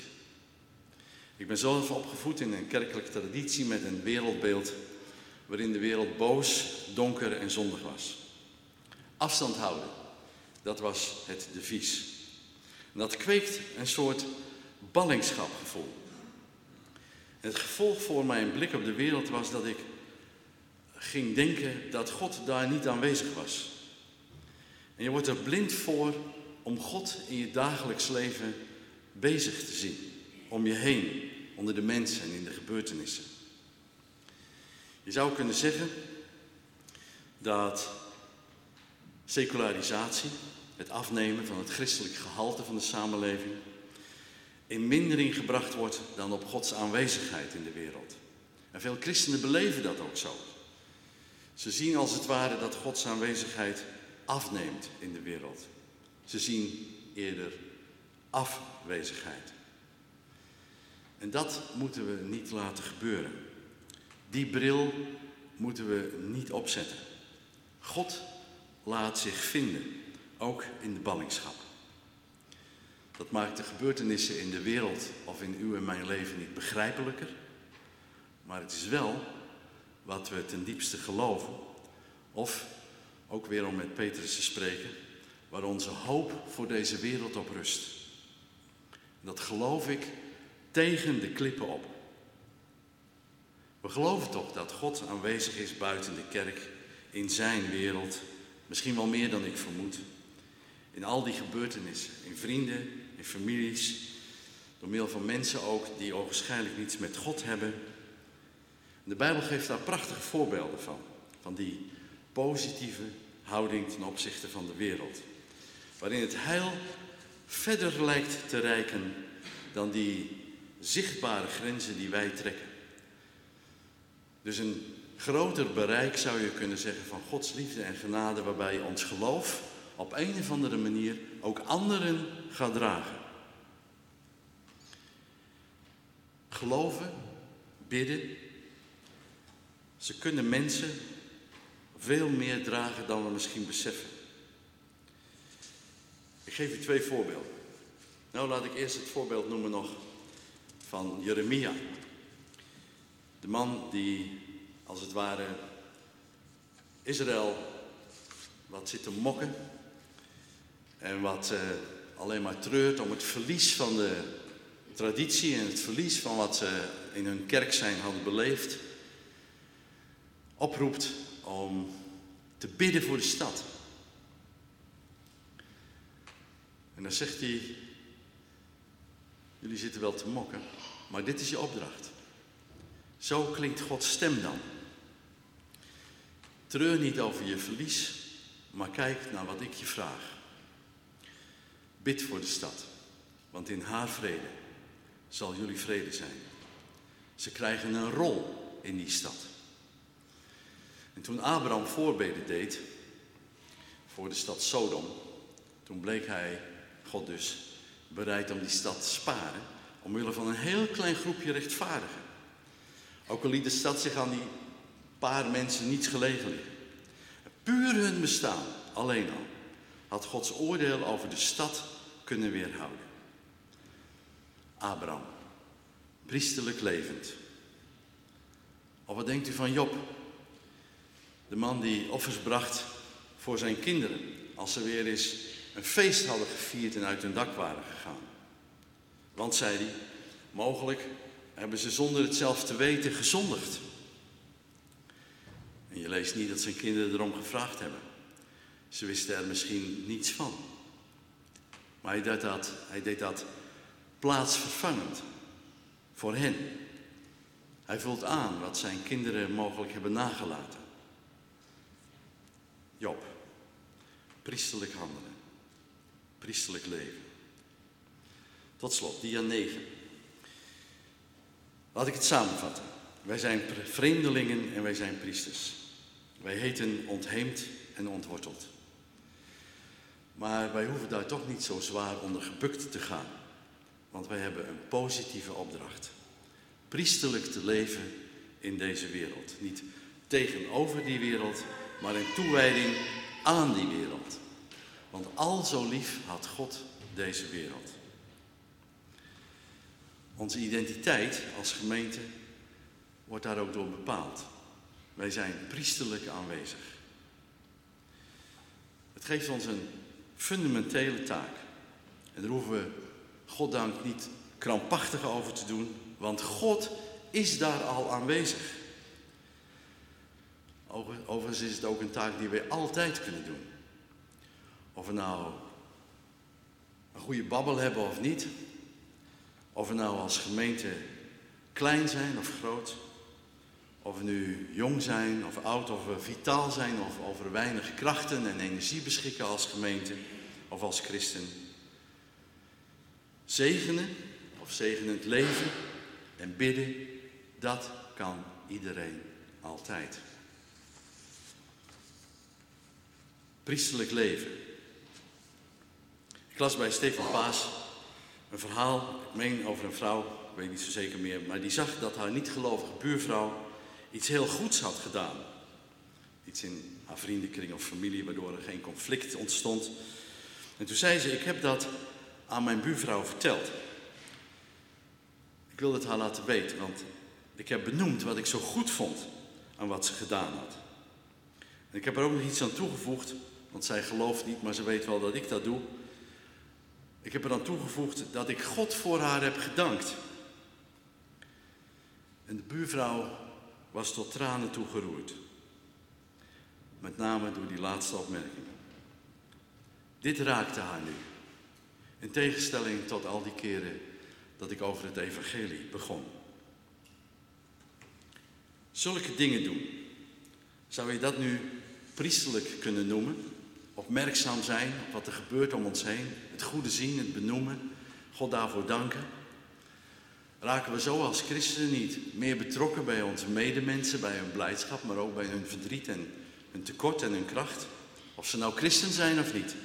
Ik ben zelf opgevoed in een kerkelijke traditie met een wereldbeeld waarin de wereld boos, donker en zondig was. Afstand houden, dat was het devies. En dat kweekt een soort ballingschapgevoel. En het gevolg voor mijn blik op de wereld was dat ik ging denken dat God daar niet aanwezig was. En je wordt er blind voor om God in je dagelijks leven bezig te zien. Om je heen, onder de mensen en in de gebeurtenissen. Je zou kunnen zeggen dat secularisatie, het afnemen van het christelijk gehalte van de samenleving, in mindering gebracht wordt dan op Gods aanwezigheid in de wereld. En veel christenen beleven dat ook zo. Ze zien als het ware dat Gods aanwezigheid afneemt in de wereld. Ze zien eerder afwezigheid. En dat moeten we niet laten gebeuren. Die bril moeten we niet opzetten. God laat zich vinden, ook in de ballingschap. Dat maakt de gebeurtenissen in de wereld of in uw en mijn leven niet begrijpelijker. Maar het is wel wat we ten diepste geloven. Of, ook weer om met Petrus te spreken, waar onze hoop voor deze wereld op rust. Dat geloof ik tegen de klippen op. We geloven toch dat God aanwezig is buiten de kerk, in zijn wereld, misschien wel meer dan ik vermoed. In al die gebeurtenissen, in vrienden, in families, door middel van mensen ook die ogenschijnlijk niets met God hebben. De Bijbel geeft daar prachtige voorbeelden van, van die positieve houding ten opzichte van de wereld. Waarin het heil verder lijkt te reiken dan die zichtbare grenzen die wij trekken. Dus een groter bereik zou je kunnen zeggen van Gods liefde en genade, waarbij ons geloof op een of andere manier ook anderen gaat dragen. Geloven, bidden, ze kunnen mensen veel meer dragen dan we misschien beseffen. Ik geef u twee voorbeelden. Nou, laat ik eerst het voorbeeld noemen nog van Jeremia. De man die, als het ware, Israël wat zit te mokken en wat uh, alleen maar treurt om het verlies van de traditie en het verlies van wat ze in hun kerk zijn hadden beleefd, oproept om te bidden voor de stad. En dan zegt hij, jullie zitten wel te mokken, maar dit is je opdracht. Zo klinkt Gods stem dan. Treur niet over je verlies, maar kijk naar wat ik je vraag. Bid voor de stad, want in haar vrede zal jullie vrede zijn. Ze krijgen een rol in die stad. En toen Abraham voorbeden deed voor de stad Sodom, toen bleek hij, God dus, bereid om die stad te sparen, omwille van een heel klein groepje rechtvaardigen. Ook al liet de stad zich aan die paar mensen niets gelegen liggen. Puur hun bestaan, alleen al, had Gods oordeel over de stad kunnen weerhouden. Abraham, priesterlijk levend. Of wat denkt u van Job? De man die offers bracht voor zijn kinderen, als ze weer eens een feest hadden gevierd en uit hun dak waren gegaan. Want, zei hij, mogelijk hebben ze zonder het zelf te weten gezondigd. En je leest niet dat zijn kinderen erom gevraagd hebben. Ze wisten er misschien niets van. Maar hij deed dat, hij deed dat plaatsvervangend voor hen. Hij vult aan wat zijn kinderen mogelijk hebben nagelaten. Job, priesterlijk handelen, priesterlijk leven. Tot slot, dia negen. Laat ik het samenvatten. Wij zijn vreemdelingen en wij zijn priesters. Wij heten ontheemd en ontworteld. Maar wij hoeven daar toch niet zo zwaar onder gebukt te gaan. Want wij hebben een positieve opdracht. Priesterlijk te leven in deze wereld. Niet tegenover die wereld, maar in toewijding aan die wereld. Want al zo lief had God deze wereld. Onze identiteit als gemeente wordt daar ook door bepaald. Wij zijn priesterlijk aanwezig. Het geeft ons een fundamentele taak. En daar hoeven we goddank niet krampachtig over te doen, want God is daar al aanwezig. Overigens is het ook een taak die wij altijd kunnen doen. Of we nou een goede babbel hebben of niet. Of we nou als gemeente klein zijn of groot. Of we nu jong zijn of oud, of we vitaal zijn of over weinig krachten en energie beschikken als gemeente of als christen. Zegenen of zegenend leven en bidden, dat kan iedereen altijd. Priesterlijk leven. Ik las bij Stefan Paas een verhaal, ik meen over een vrouw, ik weet niet zo zeker meer, maar die zag dat haar niet-gelovige buurvrouw iets heel goeds had gedaan. Iets in haar vriendenkring of familie, waardoor er geen conflict ontstond. En toen zei ze, ik heb dat aan mijn buurvrouw verteld. Ik wilde het haar laten weten, want ik heb benoemd wat ik zo goed vond aan wat ze gedaan had. En ik heb er ook nog iets aan toegevoegd, want zij gelooft niet, maar ze weet wel dat ik dat doe. Ik heb er aan toegevoegd dat ik God voor haar heb gedankt. En de buurvrouw was tot tranen toe geroerd. Met name door die laatste opmerking. Dit raakte haar nu. In tegenstelling tot al die keren dat ik over het evangelie begon. Zulke dingen doen. Zou je dat nu priesterlijk kunnen noemen? Opmerkzaam zijn op wat er gebeurt om ons heen. Het goede zien, het benoemen. God daarvoor danken. Raken we zo als christenen niet meer betrokken bij onze medemensen, bij hun blijdschap, maar ook bij hun verdriet en hun tekort en hun kracht? Of ze nou christen zijn of niet.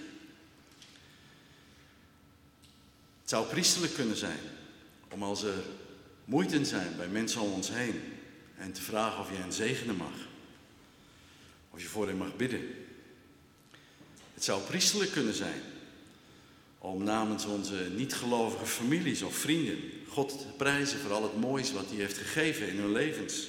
Het zou priesterlijk kunnen zijn om als er moeite zijn bij mensen om ons heen en te vragen of je hen zegenen mag. Of je voor hen mag bidden. Het zou priesterlijk kunnen zijn om namens onze niet-gelovige families of vrienden God te prijzen voor al het moois wat hij heeft gegeven in hun levens.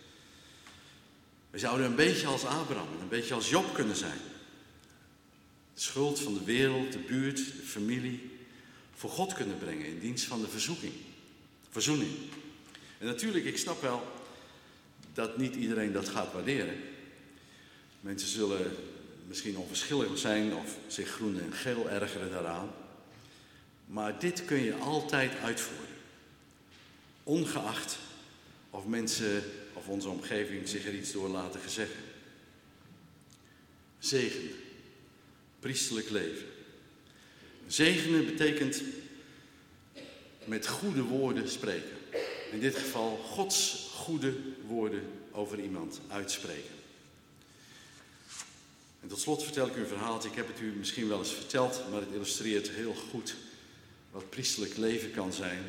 We zouden een beetje als Abraham, een beetje als Job kunnen zijn. De schuld van de wereld, de buurt, de familie voor God kunnen brengen in dienst van de verzoeking, verzoening. En natuurlijk, ik snap wel dat niet iedereen dat gaat waarderen. Mensen zullen misschien onverschillig zijn of zich groen en geel ergeren daaraan. Maar dit kun je altijd uitvoeren. Ongeacht of mensen of onze omgeving zich er iets door laten zeggen. Zegenen. Priesterlijk leven. Zegenen betekent met goede woorden spreken. In dit geval Gods goede woorden over iemand uitspreken. En tot slot vertel ik u een verhaaltje. Ik heb het u misschien wel eens verteld, maar het illustreert heel goed wat priesterlijk leven kan zijn.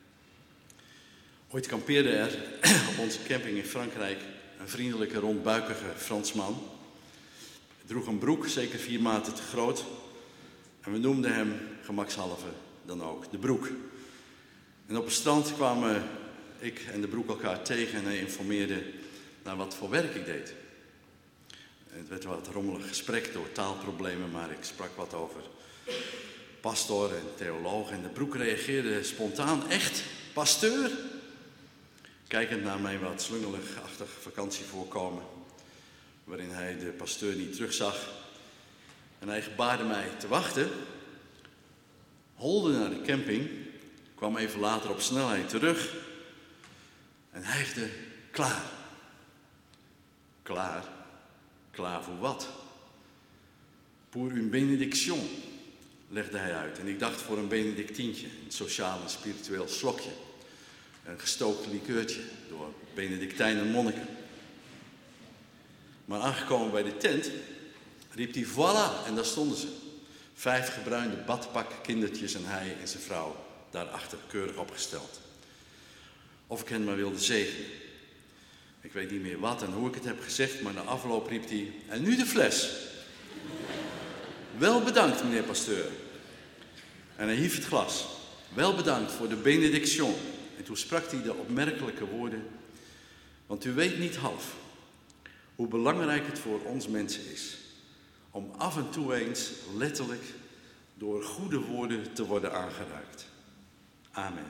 Ooit kampeerde er op onze camping in Frankrijk een vriendelijke, rondbuikige Fransman. Hij droeg een broek, zeker vier maten te groot. En we noemden hem gemakshalve dan ook de broek. En op het strand kwamen ik en de broek elkaar tegen en hij informeerde naar wat voor werk ik deed. Het werd een wat rommelig gesprek door taalproblemen, maar ik sprak wat over pastor en theoloog. En de broek reageerde spontaan, echt, pasteur? Kijkend naar mijn wat slungelig-achtig vakantievoorkomen. waarin hij de pasteur niet terugzag. En hij gebaarde mij te wachten, holde naar de camping, kwam even later op snelheid terug en hijgde klaar. Klaar? Klaar voor wat? Pour une bénédiction, legde hij uit. En ik dacht voor een benedictientje, een sociaal en spiritueel slokje. Een gestookt likeurtje door Benedictijnen monniken. Maar aangekomen bij de tent riep hij voilà, en daar stonden ze. Vijf gebruinde badpak kindertjes en hij en zijn vrouw daarachter keurig opgesteld. Of ik hen maar wilde zegenen. Ik weet niet meer wat en hoe ik het heb gezegd, maar na afloop riep hij, en nu de fles. Wel bedankt, meneer pasteur. En hij hief het glas. Wel bedankt voor de benediction. En toen sprak hij de opmerkelijke woorden, want u weet niet half hoe belangrijk het voor ons mensen is om af en toe eens letterlijk door goede woorden te worden aangeraakt. Amen.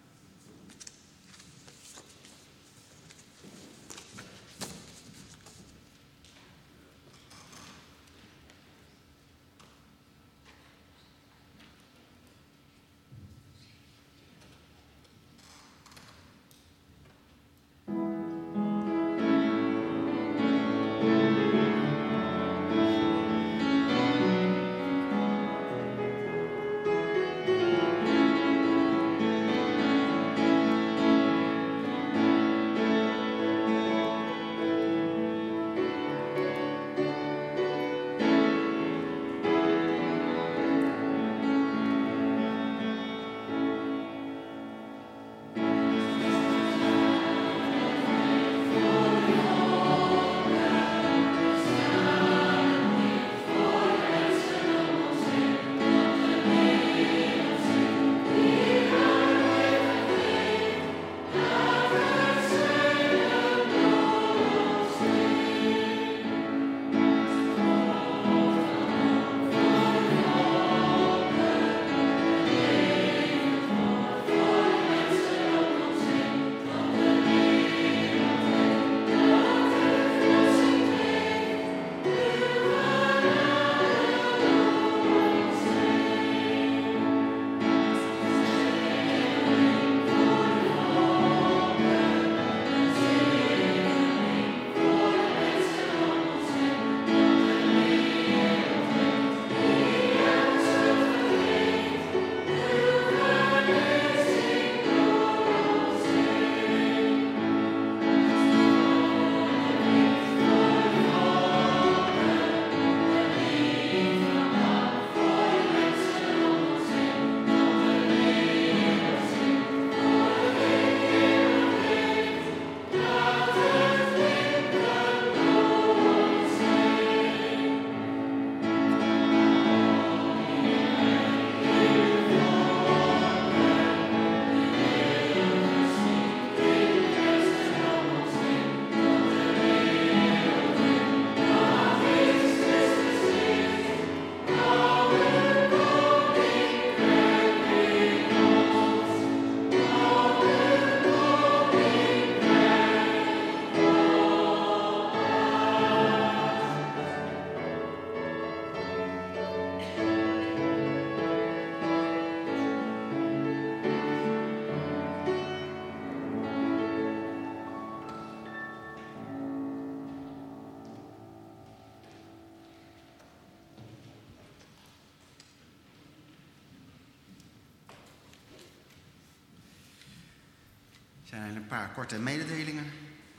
Er zijn een paar korte mededelingen.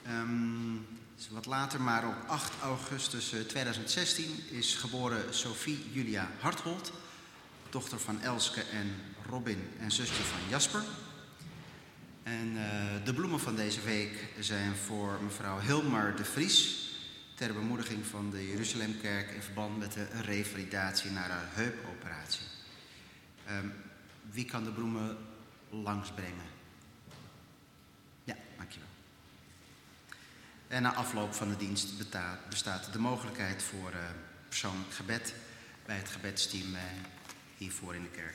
Um, het is wat later, maar op acht augustus tweeduizend zestien is geboren Sophie Julia Harthold, dochter van Elske en Robin en zusje van Jasper. En uh, de bloemen van deze week zijn voor mevrouw Hilmar de Vries, ter bemoediging van de Jeruzalemkerk in verband met de revalidatie naar haar heupoperatie. Um, wie kan de bloemen langsbrengen? Ja, dankjewel. En na afloop van de dienst bestaat, bestaat de mogelijkheid voor uh, persoonlijk gebed bij het gebedsteam uh, hiervoor in de kerk.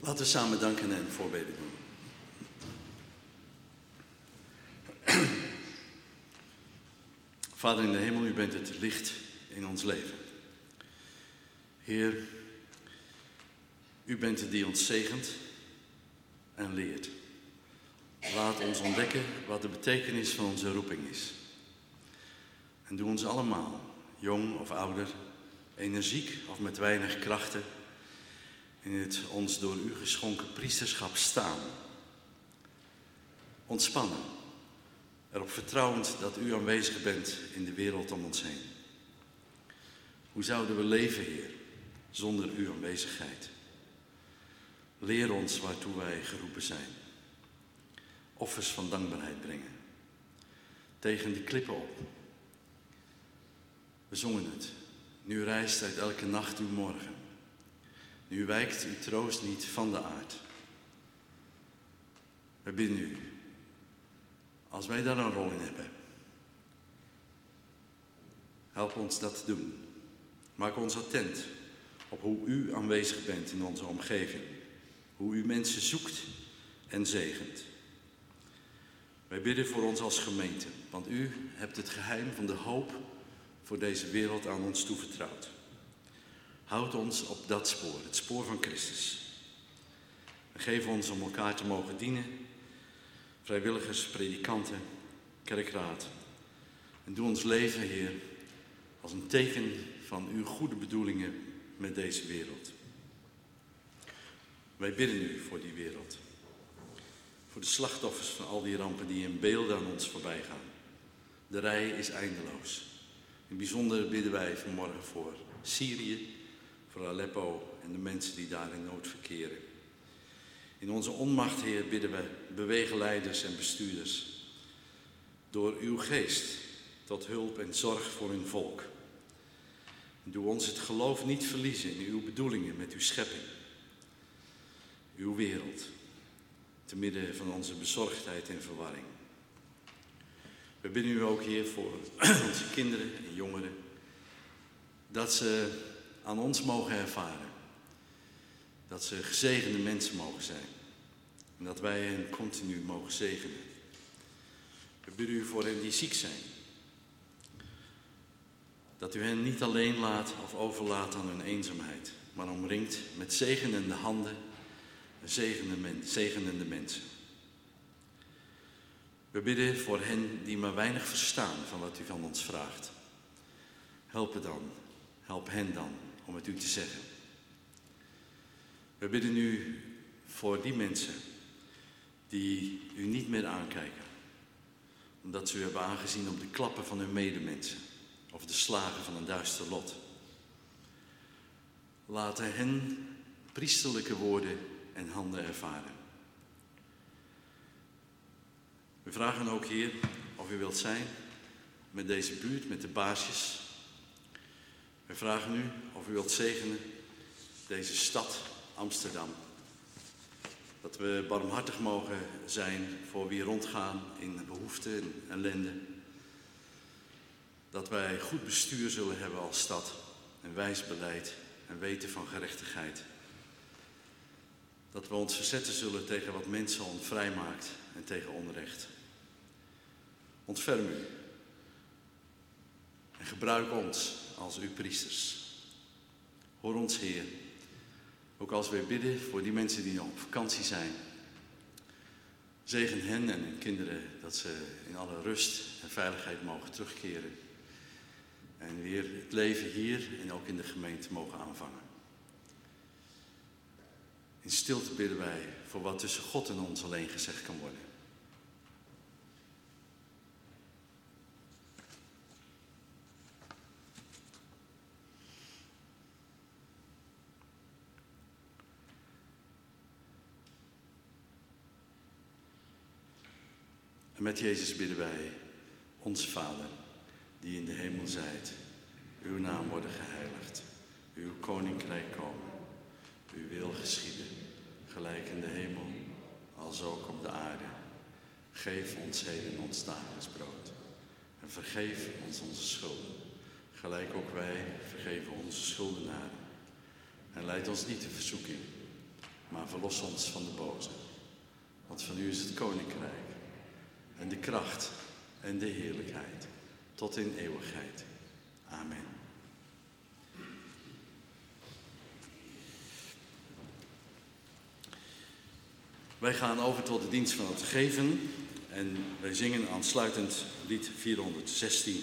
Laten we samen danken en voorbeden doen. Vader in de hemel, u bent het licht in ons leven. Heer, u bent het die ons zegent en leert. Laat ons ontdekken wat de betekenis van onze roeping is. En doe ons allemaal, jong of ouder, energiek of met weinig krachten, in het ons door u geschonken priesterschap staan. Ontspannen, erop vertrouwend dat u aanwezig bent in de wereld om ons heen. Hoe zouden we leven, Heer, zonder uw aanwezigheid? Leer ons waartoe wij geroepen zijn. Offers van dankbaarheid brengen. Tegen de klippen op. We zongen het. Nu rijst uit elke nacht uw morgen. Nu wijkt uw troost niet van de aard. We bidden u, als wij daar een rol in hebben, help ons dat te doen. Maak ons attent op hoe u aanwezig bent in onze omgeving. Hoe u mensen zoekt en zegent. Wij bidden voor ons als gemeente, want u hebt het geheim van de hoop voor deze wereld aan ons toevertrouwd. Houd ons op dat spoor, het spoor van Christus. En geef ons om elkaar te mogen dienen, vrijwilligers, predikanten, kerkraad. En doe ons leven, Heer, als een teken van uw goede bedoelingen met deze wereld. Wij bidden u voor die wereld. Voor de slachtoffers van al die rampen die in beelden aan ons voorbij gaan. De rij is eindeloos. In bijzonder bidden wij vanmorgen voor Syrië, voor Aleppo en de mensen die daar in nood verkeren. In onze onmacht, Heer, bidden wij beweegleiders en bestuurders door uw geest tot hulp en zorg voor hun volk. Doe ons het geloof niet verliezen in uw bedoelingen met uw schepping. Uw wereld, te midden van onze bezorgdheid en verwarring. We bidden u ook, Heer, voor onze kinderen en jongeren, dat ze aan ons mogen ervaren. Dat ze gezegende mensen mogen zijn. En dat wij hen continu mogen zegenen. We bidden u voor hen die ziek zijn. Dat u hen niet alleen laat of overlaat aan hun eenzaamheid, maar omringt met zegenende handen en zegenende, men, zegenende mensen. We bidden voor hen die maar weinig verstaan van wat u van ons vraagt. Help dan, help hen dan om het u te zeggen. We bidden u voor die mensen die u niet meer aankijken, omdat ze u hebben aangezien op de klappen van hun medemensen of de slagen van een duister lot. Laten hen priesterlijke woorden en handen ervaren. We vragen ook, Heer, of u wilt zijn met deze buurt, met de baasjes. We vragen u of u wilt zegenen deze stad, Amsterdam. Dat we barmhartig mogen zijn voor wie rondgaan in behoefte en ellende. Dat wij goed bestuur zullen hebben als stad, en wijs beleid en weten van gerechtigheid. Dat we ons verzetten zullen tegen wat mensen onvrij maakt en tegen onrecht. Ontferm u en gebruik ons als uw priesters. Hoor ons, Heer, ook als wij bidden voor die mensen die nog op vakantie zijn. Zegen hen en hun kinderen dat ze in alle rust en veiligheid mogen terugkeren. En weer het leven hier en ook in de gemeente mogen aanvangen. In stilte bidden wij voor wat tussen God en ons alleen gezegd kan worden. En met Jezus bidden wij, onze Vader, die in de hemel zijt. Uw naam worden geheiligd. Uw koninkrijk komen. Uw wil geschieden, gelijk in de hemel, als ook op de aarde. Geef ons heden ons dagelijks brood. En vergeef ons onze schulden, gelijk ook wij vergeven onze schuldenaren. En leid ons niet in verzoeking, maar verlos ons van de boze. Want van u is het koninkrijk en de kracht en de heerlijkheid tot in eeuwigheid. Amen. Wij gaan over tot de dienst van het geven en wij zingen aansluitend lied vierhonderdzestien.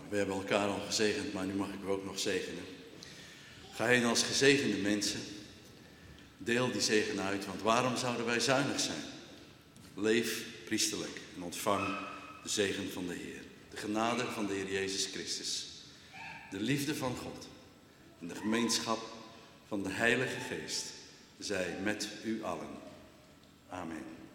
We hebben elkaar al gezegend, maar nu mag ik u ook nog zegenen. Ga heen als gezegende mensen. Deel die zegen uit, want waarom zouden wij zuinig zijn? Leef priesterlijk en ontvang de zegen van de Heer. De genade van de Heer Jezus Christus. De liefde van God en de gemeenschap van de Heilige Geest zij met u allen. Amen.